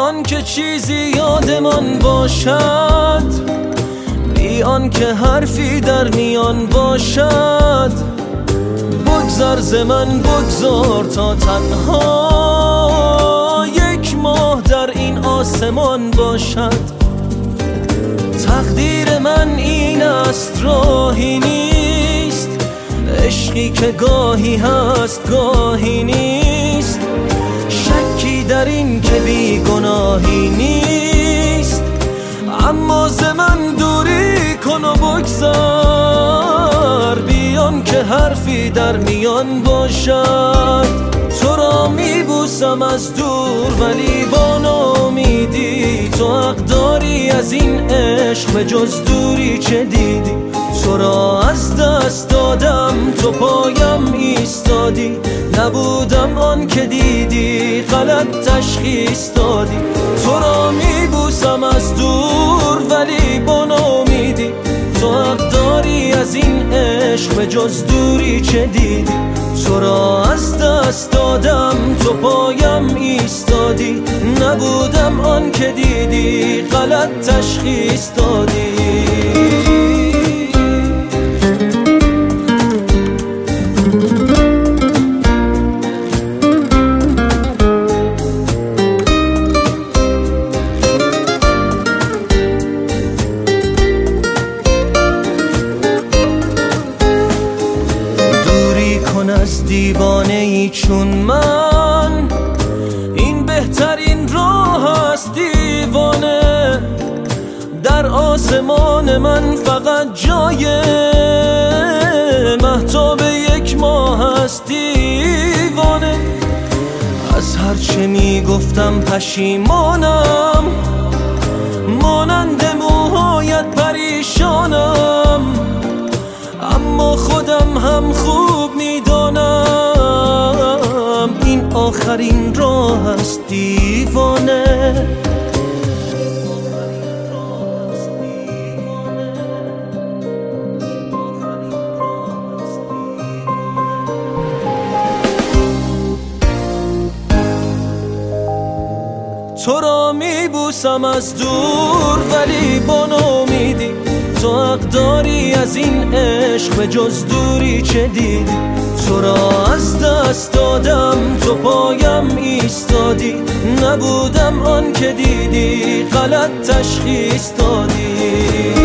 آن که چیزی یادمان باشد، بی آن که حرفی در میان باشد. بگذر ز من بگذار تا تنها یک ماه در این آسمان باشد. تقدیر من این است راهی نیست، عشقی که گاهی هست گاهی نیست. شکی در این که بی گناهی نیست، اما ز من دوری کن و بگذار بیان که حرفی در میان باشد. تو را میبوسم از دور ولی با ناامیدی، تو حق داری از این عشق به جز دوری چه دیدی. تو را از دست دادم تو پایم ایستادی، نبودم آن که دیدی غلط تشخیص دادی. تو را میبوسم از دور ولی با ناامیدی، تو حق داری از این عشق به جز دوری چه دیدی. تو را از دست دادم تو پایم ایستادی، نبودم آن که دیدی غلط تشخیص دادی. از دیوانه ای چون من، این بهترین راه است دیوانه. در آسمان من فقط جای مهتاب یک ماه است دیوانه. از هرچه می گفتم پشیمانم، مانند موهایت پریشانم. اما خودم هم خوب میدانم این آخرین راه است دیوانه. تو را میبوسم از دور ولی با ناامیدی، تو حق داری از این عشق به جز دوری چه دیدی. تو را از دست دادم تو پایم ایستادی، نبودم آن که دیدی غلط تشخیص دادی.